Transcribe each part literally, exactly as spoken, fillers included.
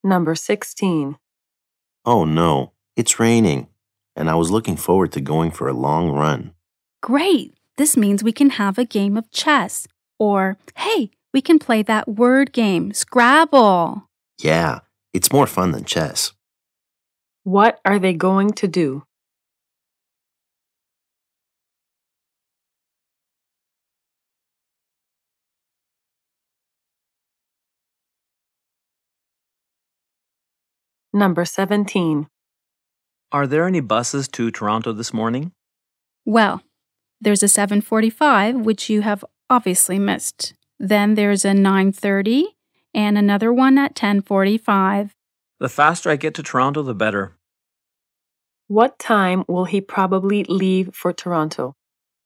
Number sixteen. Oh no, it's raining, and I was looking forward to going for a long run. Great! This means we can have a game of chess. Or, hey, we can play that word game, Scrabble. Yeah, it's more fun than chess. What are they going to do? Number seventeen. Are there any buses to Toronto this morning? Well, there's a seven forty-five, which you have obviously missed. Then there's a nine thirty and another one at ten forty-five. The faster I get to Toronto, the better. What time will he probably leave for Toronto?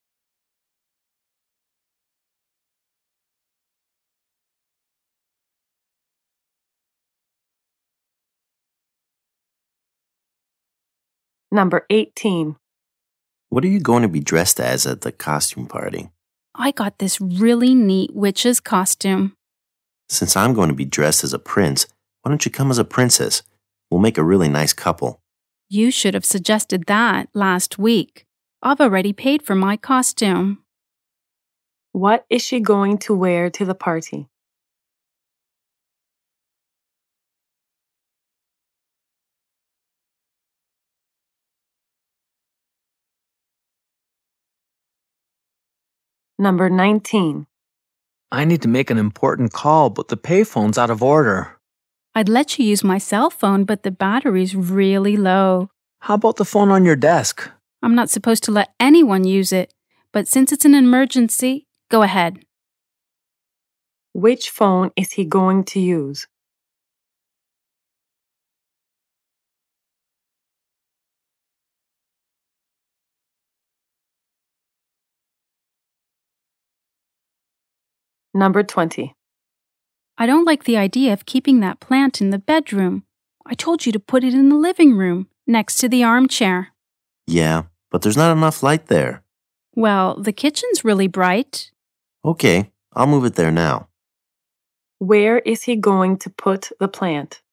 Number eighteen. What are you going to be dressed as at the costume party? I got this really neat witch's costume. Since I'm going to be dressed as a prince, why don't you come as a princess? We'll make a really nice couple. You should have suggested that last week. I've already paid for my costume. What is she going to wear to the party? Number nineteen. I need to make an important call, but the payphone's out of order. I'd let you use my cell phone, but the battery's really low. How about the phone on your desk? I'm not supposed to let anyone use it, but since it's an emergency, go ahead. Which phone is he going to use? Number twenty. I don't like the idea of keeping that plant in the bedroom. I told you to put it in the living room, next to the armchair. Yeah, but there's not enough light there. Well, the kitchen's really bright. Okay, I'll move it there now. Where is he going to put the plant?